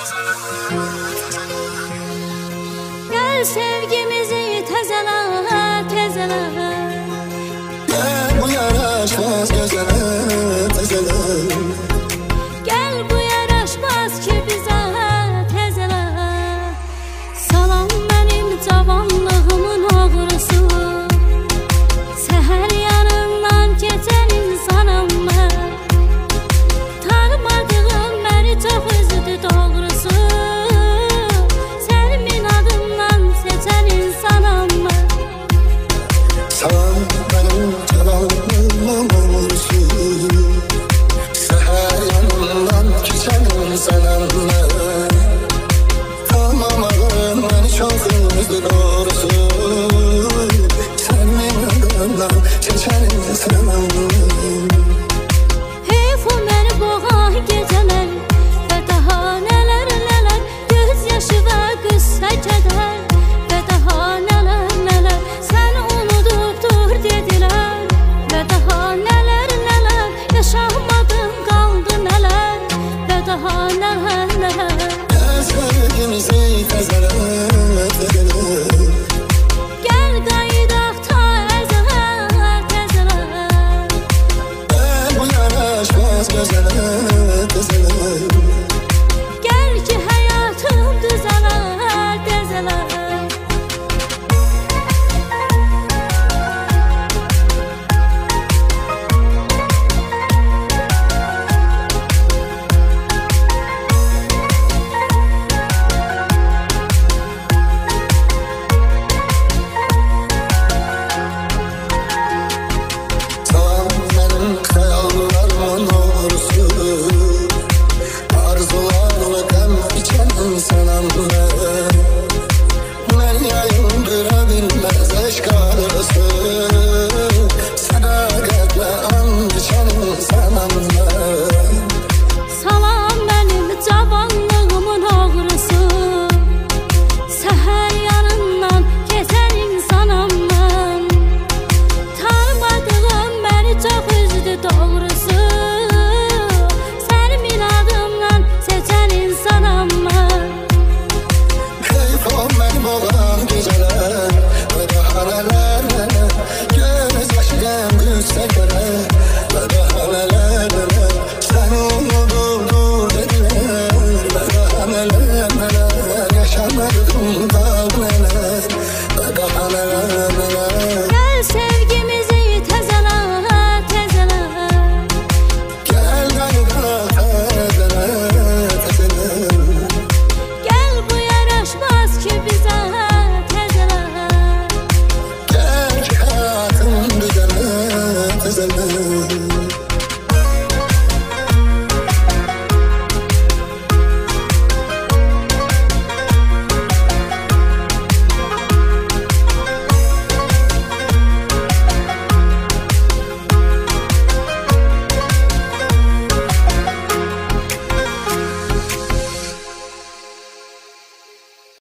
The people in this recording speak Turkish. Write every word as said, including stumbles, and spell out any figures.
Gel sevgimizi tezele, tezele. Gel bu yaraşmaz gözele, tezele. Gel bu yaraşmaz ki bize, tezele. Salam benim cavanlığımın ağrısı. Seher yanından geçen insanım ben. Tanımadığım beni çok üzdü doğrusu. Senin adından seçen insanım ben. Salam benim cavanlığımın ağrısı. Seher yanından geçen insanım ben. Tanımadığım beni çok üzdü doğrusu. Senin adından geçen insanım ben. Heyf o məni boğan gecələr və daha nələr nələr, göz yaşı və qıssa kədər və daha nələr nələr, səni unudubdur dedilər və daha nələr nələr, yaşamadım qaldı nələr və daha nələr nələr. Gel sevgimizi